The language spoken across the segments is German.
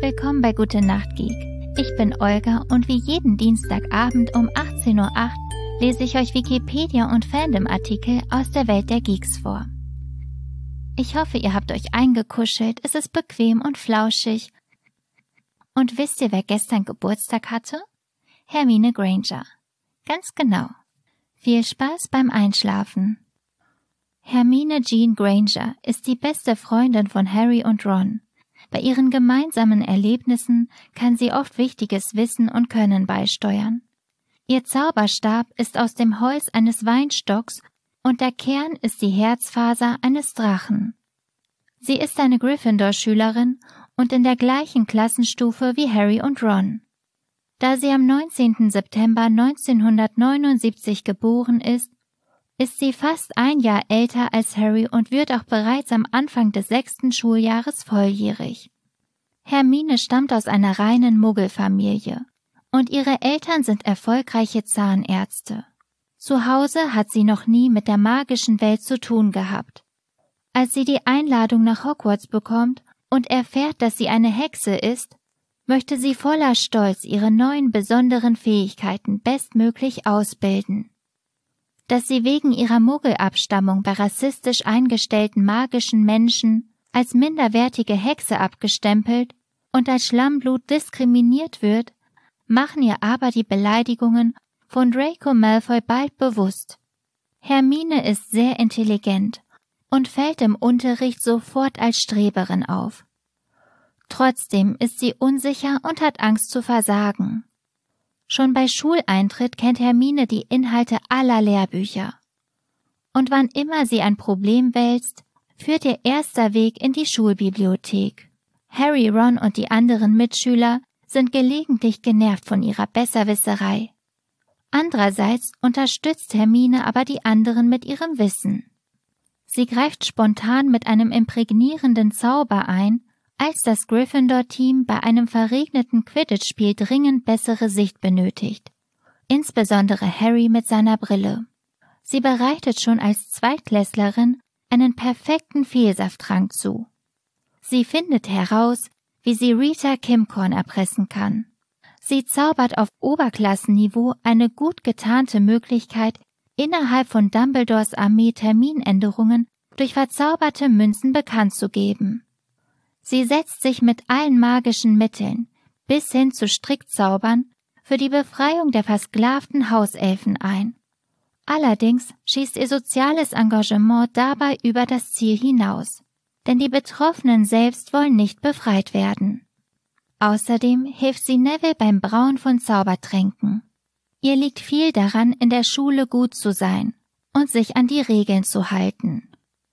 Willkommen bei Gute Nacht Geek. Ich bin Olga und wie jeden Dienstagabend um 18:08 Uhr lese ich euch Wikipedia- und Fandom-Artikel aus der Welt der Geeks vor. Ich hoffe, ihr habt euch eingekuschelt, es ist bequem und flauschig. Und wisst ihr, wer gestern Geburtstag hatte? Hermine Granger. Ganz genau. Viel Spaß beim Einschlafen. Hermine Jean Granger ist die beste Freundin von Harry und Ron. Bei ihren gemeinsamen Erlebnissen kann sie oft wichtiges Wissen und Können beisteuern. Ihr Zauberstab ist aus dem Holz eines Weinstocks und der Kern ist die Herzfaser eines Drachen. Sie ist eine Gryffindor-Schülerin und in der gleichen Klassenstufe wie Harry und Ron. Da sie am 19. September 1979 geboren ist sie fast ein Jahr älter als Harry und wird auch bereits am Anfang des 6. Schuljahres volljährig. Hermine stammt aus einer reinen Muggelfamilie und ihre Eltern sind erfolgreiche Zahnärzte. Zu Hause hat sie noch nie mit der magischen Welt zu tun gehabt. Als sie die Einladung nach Hogwarts bekommt und erfährt, dass sie eine Hexe ist, möchte sie voller Stolz ihre neuen besonderen Fähigkeiten bestmöglich ausbilden. Dass sie wegen ihrer Muggelabstammung bei rassistisch eingestellten magischen Menschen als minderwertige Hexe abgestempelt und als Schlammblut diskriminiert wird, machen ihr aber die Beleidigungen von Draco Malfoy bald bewusst. Hermine ist sehr intelligent und fällt im Unterricht sofort als Streberin auf. Trotzdem ist sie unsicher und hat Angst zu versagen. Schon bei Schuleintritt kennt Hermine die Inhalte aller Lehrbücher. Und wann immer sie ein Problem wälzt, führt ihr erster Weg in die Schulbibliothek. Harry, Ron und die anderen Mitschüler sind gelegentlich genervt von ihrer Besserwisserei. Andererseits unterstützt Hermine aber die anderen mit ihrem Wissen. Sie greift spontan mit einem imprägnierenden Zauber ein, als das Gryffindor-Team bei einem verregneten Quidditch-Spiel dringend bessere Sicht benötigt. Insbesondere Harry mit seiner Brille. Sie bereitet schon als Zweitklässlerin einen perfekten Fehlsafttrank zu. Sie findet heraus, wie sie Rita Kimcorn erpressen kann. Sie zaubert auf Oberklassenniveau eine gut getarnte Möglichkeit, innerhalb von Dumbledores Armee Terminänderungen durch verzauberte Münzen bekannt zu geben. Sie setzt sich mit allen magischen Mitteln, bis hin zu Strickzaubern, für die Befreiung der versklavten Hauselfen ein. Allerdings schießt ihr soziales Engagement dabei über das Ziel hinaus, denn die Betroffenen selbst wollen nicht befreit werden. Außerdem hilft sie Neville beim Brauen von Zaubertränken. Ihr liegt viel daran, in der Schule gut zu sein und sich an die Regeln zu halten.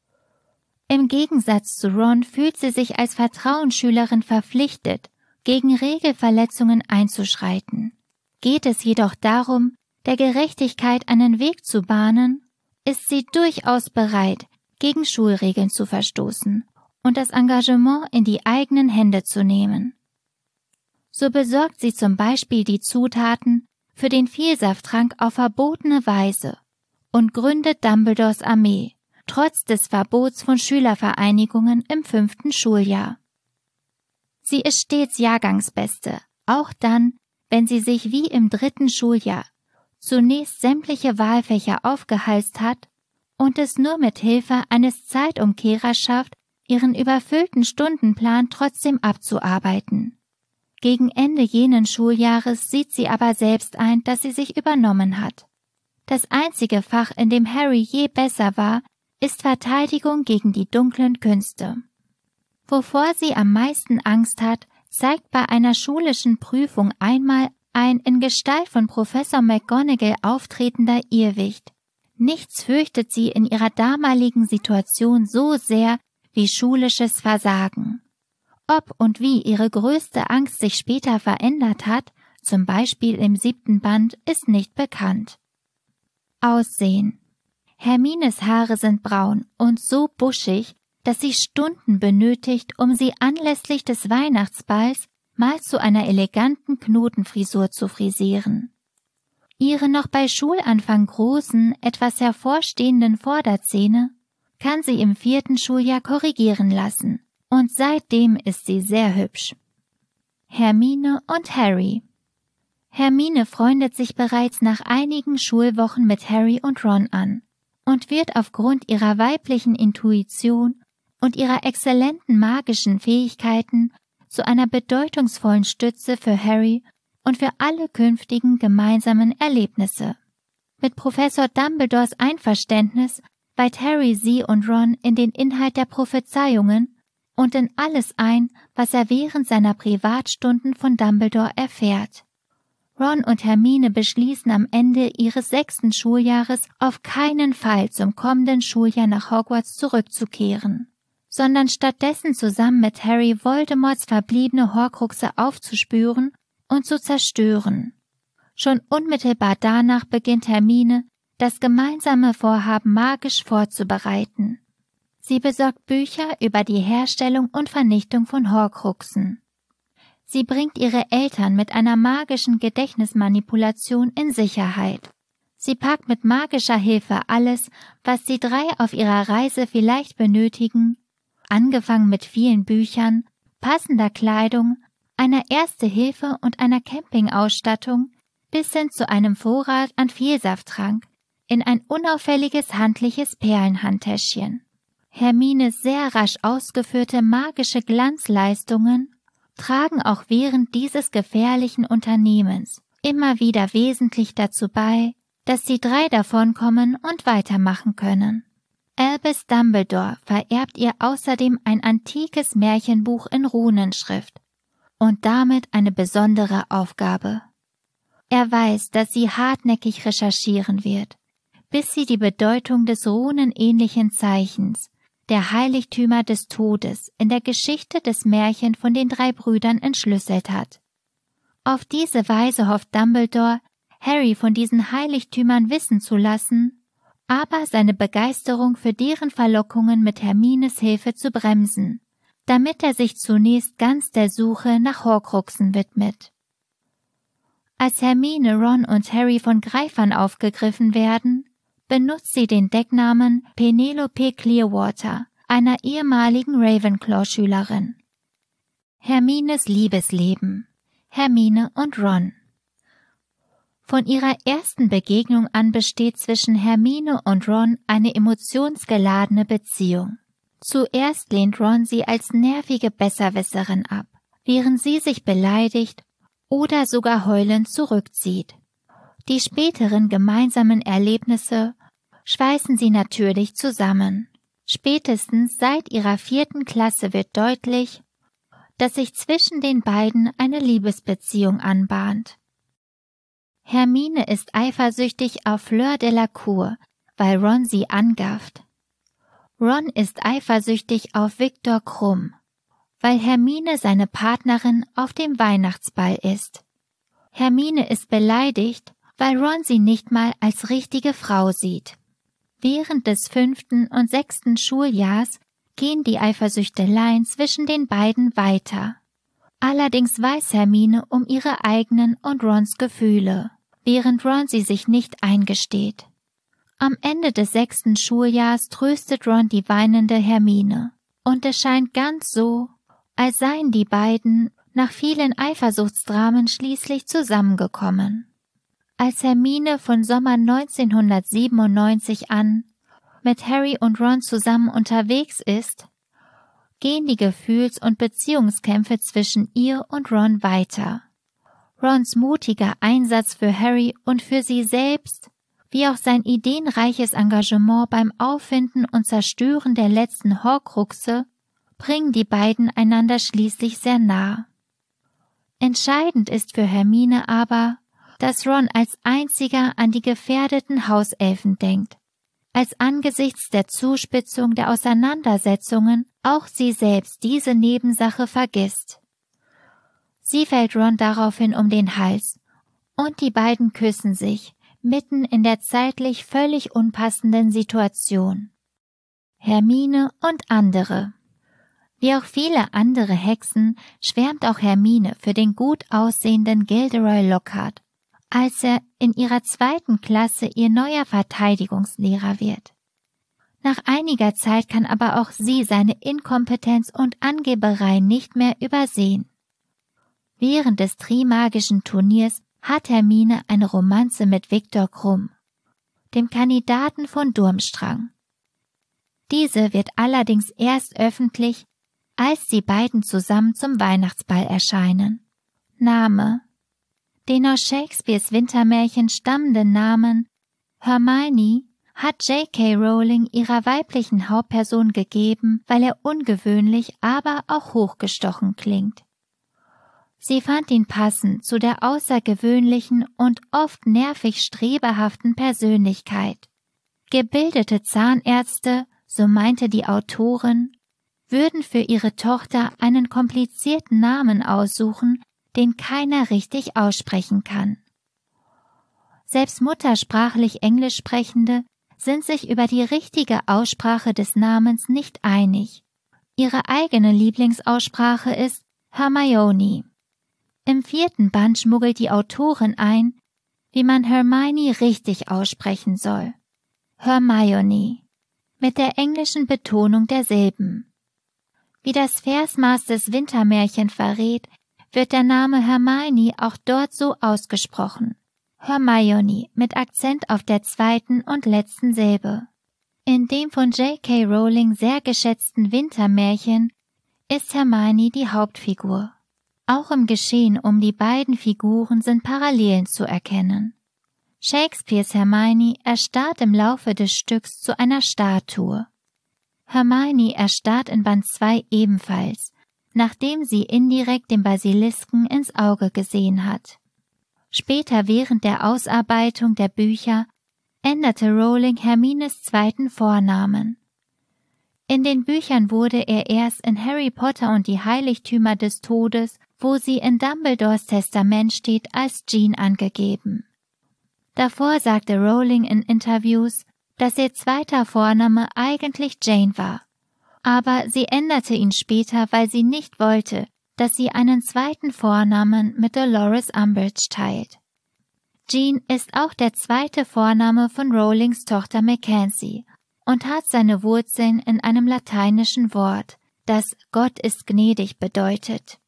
Im Gegensatz zu Ron fühlt sie sich als Vertrauensschülerin verpflichtet, gegen Regelverletzungen einzuschreiten. Geht es jedoch darum, der Gerechtigkeit einen Weg zu bahnen, ist sie durchaus bereit, gegen Schulregeln zu verstoßen und das Engagement in die eigenen Hände zu nehmen. So besorgt sie zum Beispiel die Zutaten für den Vielsafttrank auf verbotene Weise und gründet Dumbledores Armee, trotz des Verbots von Schülervereinigungen im 5. Schuljahr. Sie ist stets Jahrgangsbeste, auch dann, wenn sie sich wie im 3. Schuljahr zunächst sämtliche Wahlfächer aufgehalst hat und es nur mit Hilfe eines Zeitumkehrers schafft, ihren überfüllten Stundenplan trotzdem abzuarbeiten. Gegen Ende jenen Schuljahres sieht sie aber selbst ein, dass sie sich übernommen hat. Das einzige Fach, in dem Harry je besser war, ist Verteidigung gegen die dunklen Künste. Wovor sie am meisten Angst hat, zeigt bei einer schulischen Prüfung einmal ein in Gestalt von Professor McGonagall auftretender Irrwicht. Nichts fürchtet sie in ihrer damaligen Situation so sehr wie schulisches Versagen. Ob und wie ihre größte Angst sich später verändert hat, zum Beispiel im 7. Band, ist nicht bekannt. Aussehen. Hermines Haare sind braun und so buschig, dass sie Stunden benötigt, um sie anlässlich des Weihnachtsballs mal zu einer eleganten Knotenfrisur zu frisieren. Ihre noch bei Schulanfang großen, etwas hervorstehenden Vorderzähne kann sie im 4. Schuljahr korrigieren lassen und seitdem ist sie sehr hübsch. Hermine und Harry. Hermine freundet sich bereits nach einigen Schulwochen mit Harry und Ron an und wird aufgrund ihrer weiblichen Intuition und ihrer exzellenten magischen Fähigkeiten zu einer bedeutungsvollen Stütze für Harry und für alle künftigen gemeinsamen Erlebnisse. Mit Professor Dumbledores Einverständnis weiht Harry sie und Ron in den Inhalt der Prophezeiungen und in alles ein, was er während seiner Privatstunden von Dumbledore erfährt. Ron und Hermine beschließen am Ende ihres 6. Schuljahres auf keinen Fall zum kommenden Schuljahr nach Hogwarts zurückzukehren, sondern stattdessen zusammen mit Harry Voldemorts verbliebene Horcruxe aufzuspüren und zu zerstören. Schon unmittelbar danach beginnt Hermine, das gemeinsame Vorhaben magisch vorzubereiten. Sie besorgt Bücher über die Herstellung und Vernichtung von Horcruxen. Sie bringt ihre Eltern mit einer magischen Gedächtnismanipulation in Sicherheit. Sie packt mit magischer Hilfe alles, was die 3 auf ihrer Reise vielleicht benötigen, angefangen mit vielen Büchern, passender Kleidung, einer Erste-Hilfe und einer Campingausstattung bis hin zu einem Vorrat an Vielsafttrank in ein unauffälliges handliches Perlenhandtäschchen. Hermines sehr rasch ausgeführte magische Glanzleistungen tragen auch während dieses gefährlichen Unternehmens immer wieder wesentlich dazu bei, dass die 3 davonkommen und weitermachen können. Albus Dumbledore vererbt ihr außerdem ein antikes Märchenbuch in Runenschrift und damit eine besondere Aufgabe. Er weiß, dass sie hartnäckig recherchieren wird, bis sie die Bedeutung des runenähnlichen Zeichens der Heiligtümer des Todes in der Geschichte des Märchen von den 3 Brüdern entschlüsselt hat. Auf diese Weise hofft Dumbledore, Harry von diesen Heiligtümern wissen zu lassen, aber seine Begeisterung für deren Verlockungen mit Hermines Hilfe zu bremsen, damit er sich zunächst ganz der Suche nach Horcruxen widmet. Als Hermine, Ron und Harry von Greifern aufgegriffen werden, benutzt sie den Decknamen Penelope Clearwater, einer ehemaligen Ravenclaw-Schülerin. Hermines Liebesleben. Hermine und Ron. Von ihrer ersten Begegnung an besteht zwischen Hermine und Ron eine emotionsgeladene Beziehung. Zuerst lehnt Ron sie als nervige Besserwisserin ab, während sie sich beleidigt oder sogar heulend zurückzieht. Die späteren gemeinsamen Erlebnisse schweißen sie natürlich zusammen. Spätestens seit ihrer 4. Klasse wird deutlich, dass sich zwischen den beiden eine Liebesbeziehung anbahnt. Hermine ist eifersüchtig auf Fleur Delacour, weil Ron sie angafft. Ron ist eifersüchtig auf Viktor Krumm, weil Hermine seine Partnerin auf dem Weihnachtsball ist. Hermine ist beleidigt, weil Ron sie nicht mal als richtige Frau sieht. Während des 5. und 6. Schuljahrs gehen die Eifersüchteleien zwischen den beiden weiter. Allerdings weiß Hermine um ihre eigenen und Rons Gefühle, während Ron sie sich nicht eingesteht. Am Ende des 6. Schuljahrs tröstet Ron die weinende Hermine, und es scheint ganz so, als seien die beiden nach vielen Eifersuchtsdramen schließlich zusammengekommen. Als Hermine von Sommer 1997 an mit Harry und Ron zusammen unterwegs ist, gehen die Gefühls- und Beziehungskämpfe zwischen ihr und Ron weiter. Rons mutiger Einsatz für Harry und für sie selbst, wie auch sein ideenreiches Engagement beim Auffinden und Zerstören der letzten Horcruxe, bringen die beiden einander schließlich sehr nah. Entscheidend ist für Hermine aber, dass Ron als einziger an die gefährdeten Hauselfen denkt, als angesichts der Zuspitzung der Auseinandersetzungen auch sie selbst diese Nebensache vergisst. Sie fällt Ron daraufhin um den Hals, und die beiden küssen sich, mitten in der zeitlich völlig unpassenden Situation. Hermine und andere. Wie auch viele andere Hexen schwärmt auch Hermine für den gut aussehenden Gilderoy Lockhart, als er in ihrer 2. Klasse ihr neuer Verteidigungslehrer wird. Nach einiger Zeit kann aber auch sie seine Inkompetenz und Angeberei nicht mehr übersehen. Während des Trimagischen Turniers hat Hermine eine Romanze mit Viktor Krumm, dem Kandidaten von Durmstrang. Diese wird allerdings erst öffentlich, als die beiden zusammen zum Weihnachtsball erscheinen. Name: Den aus Shakespeares Wintermärchen stammenden Namen Hermione hat J.K. Rowling ihrer weiblichen Hauptperson gegeben, weil er ungewöhnlich, aber auch hochgestochen klingt. Sie fand ihn passend zu der außergewöhnlichen und oft nervig strebehaften Persönlichkeit. Gebildete Zahnärzte, so meinte die Autorin, würden für ihre Tochter einen komplizierten Namen aussuchen, den keiner richtig aussprechen kann. Selbst muttersprachlich Englisch Sprechende sind sich über die richtige Aussprache des Namens nicht einig. Ihre eigene Lieblingsaussprache ist Hermione. Im 4. Band schmuggelt die Autorin ein, wie man Hermione richtig aussprechen soll. Hermione, mit der englischen Betonung der Silben. Wie das Versmaß des Wintermärchen verrät, wird der Name Hermione auch dort so ausgesprochen. Hermione mit Akzent auf der zweiten und letzten Silbe. In dem von J.K. Rowling sehr geschätzten Wintermärchen ist Hermione die Hauptfigur. Auch im Geschehen um die beiden Figuren sind Parallelen zu erkennen. Shakespeares Hermione erstarrt im Laufe des Stücks zu einer Statue. Hermione erstarrt in Band 2 ebenfalls, nachdem sie indirekt den Basilisken ins Auge gesehen hat. Später während der Ausarbeitung der Bücher änderte Rowling Hermines zweiten Vornamen. In den Büchern wurde er erst in Harry Potter und die Heiligtümer des Todes, wo sie in Dumbledores Testament steht, als Jean angegeben. Davor sagte Rowling in Interviews, dass ihr zweiter Vorname eigentlich Jane war, aber sie änderte ihn später, weil sie nicht wollte, dass sie einen zweiten Vornamen mit Dolores Umbridge teilt. Jean ist auch der zweite Vorname von Rowlings Tochter Mackenzie und hat seine Wurzeln in einem lateinischen Wort, das Gott ist gnädig bedeutet.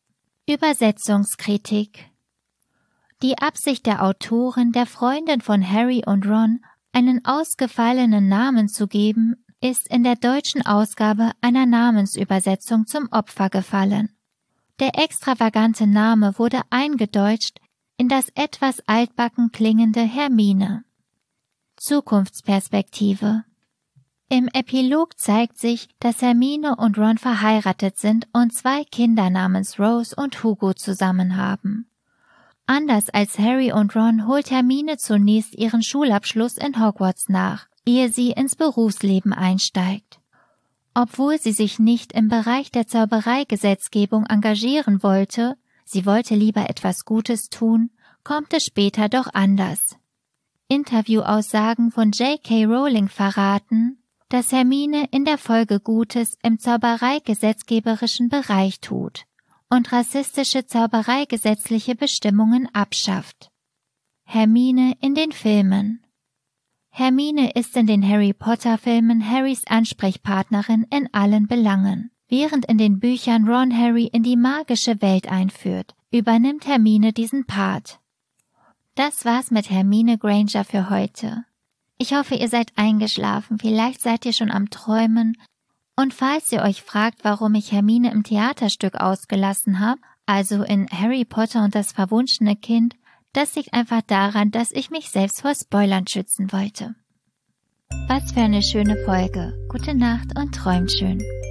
Übersetzungskritik. Die Absicht der Autorin, der Freundin von Harry und Ron einen ausgefallenen Namen zu geben, ist in der deutschen Ausgabe einer Namensübersetzung zum Opfer gefallen. Der extravagante Name wurde eingedeutscht in das etwas altbacken klingende Hermine. Zukunftsperspektive. Im Epilog zeigt sich, dass Hermine und Ron verheiratet sind und 2 Kinder namens Rose und Hugo zusammen haben. Anders als Harry und Ron holt Hermine zunächst ihren Schulabschluss in Hogwarts nach, ehe sie ins Berufsleben einsteigt. Obwohl sie sich nicht im Bereich der Zaubereigesetzgebung engagieren wollte, sie wollte lieber etwas Gutes tun, kommt es später doch anders. Interviewaussagen von J.K. Rowling verraten, dass Hermine in der Folge Gutes im zaubereigesetzgeberischen Bereich tut und rassistische zaubereigesetzliche Bestimmungen abschafft. Hermine in den Filmen. Hermine ist in den Harry-Potter-Filmen Harrys Ansprechpartnerin in allen Belangen. Während in den Büchern Ron Harry in die magische Welt einführt, übernimmt Hermine diesen Part. Das war's mit Hermine Granger für heute. Ich hoffe, ihr seid eingeschlafen, vielleicht seid ihr schon am Träumen. Und falls ihr euch fragt, warum ich Hermine im Theaterstück ausgelassen habe, also in Harry Potter und das verwunschene Kind, das liegt einfach daran, dass ich mich selbst vor Spoilern schützen wollte. Was für eine schöne Folge. Gute Nacht und träumt schön.